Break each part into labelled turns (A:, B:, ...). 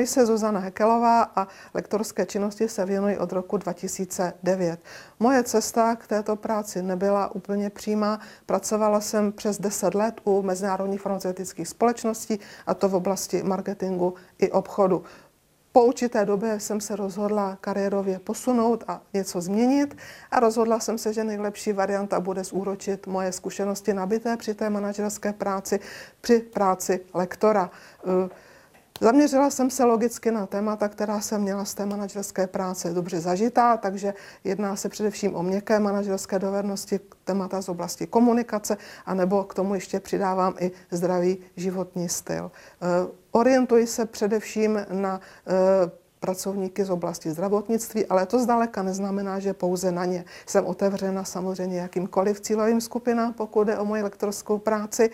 A: Jmenuji se Zuzana Hekelová a lektorské činnosti se věnuji od roku 2009. Moje cesta k této práci nebyla úplně přímá. Pracovala jsem přes 10 let u mezinárodních farmaceutických společností, a to v oblasti marketingu i obchodu. Po určité době jsem se rozhodla kariérově posunout a něco změnit a rozhodla jsem se, že nejlepší varianta bude zúročit moje zkušenosti nabité při té manažerské práci, při práci lektora. Zaměřila jsem se logicky na témata, která jsem měla z té manažerské práce dobře zažitá, takže jedná se především o měkké manažerské dovednosti, témata z oblasti komunikace, anebo k tomu ještě přidávám i zdravý životní styl. Orientuji se především na pracovníky z oblasti zdravotnictví, ale to zdaleka neznamená, že pouze na ně. Jsem otevřena samozřejmě jakýmkoliv cílovým skupinám, pokud jde o moji lektorskou práci.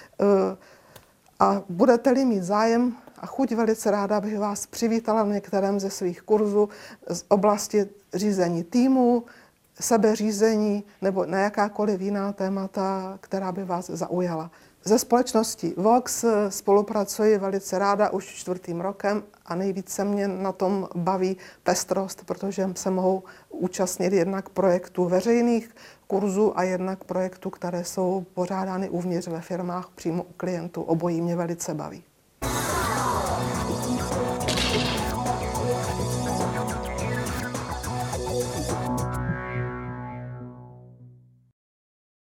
A: A budete-li mít zájem a chuť, velice ráda bych vás přivítala na některém ze svých kurzů z oblasti řízení týmu, sebeřízení nebo na jakákoliv jiná témata, která by vás zaujala. Ze společností Vox spolupracuji velice ráda už 4. rokem a nejvíce mě na tom baví pestrost, protože se mohou účastnit jednak projektů veřejných kurzů a jednak projektů, které jsou pořádány uvnitř ve firmách přímo u klientů. Obojí mě velice baví.